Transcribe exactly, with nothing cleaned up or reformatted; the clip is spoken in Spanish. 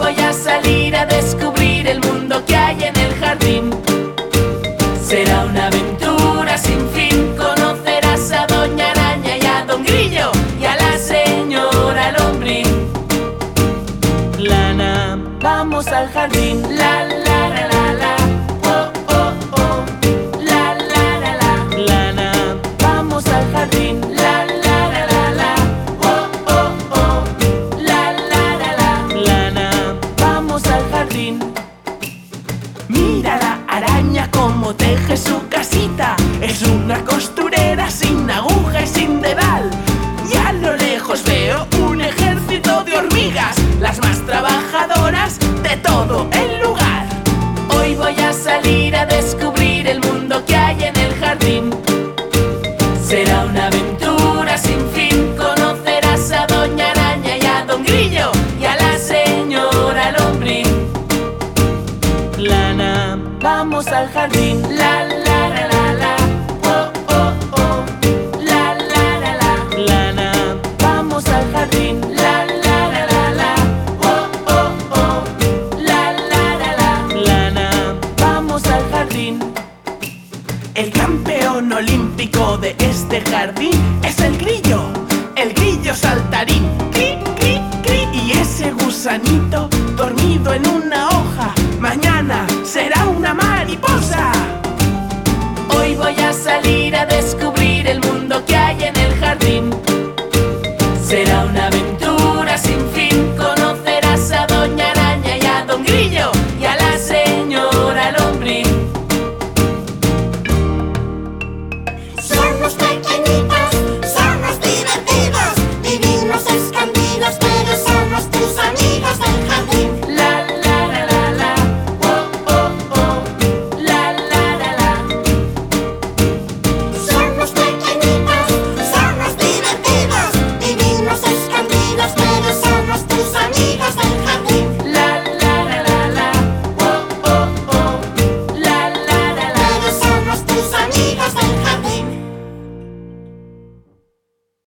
voy a salir a descubrir el mundo que hay en el jardín. Será una aventura sin fin. Conocerás a Doña Araña y a Don Grillo y a la señora Lombriz. Lana, vamos al jardín. La la la la la. Oh oh oh. La la la la. Lana, vamos al jardín. La la la la la. Oh oh oh. La la la la. Lana, vamos al jardín. Mira la araña como teje su casita. Es una costurera sin aguja y sin dedal. Y a lo lejos veo un ejército de hormigas, las más trabajadoras de todo el lugar. Hoy voy a salir a descubrir el mundo que hay en el jardín. Será una aventura sin fin. Conocerás a Doña Araña y a Don Grillo y a la señora Lombriz. Lana, vamos al jardín. La la la la la. Oh oh oh. La la la la. Lana, vamos al jardín. La la la la la. Oh oh oh. La la la la. Lana, vamos al jardín. El campeón olímpico de este jardín es el grillo, el grillo saltarín. Cri, cri, cri. Y ese gusanito dormido en una hoja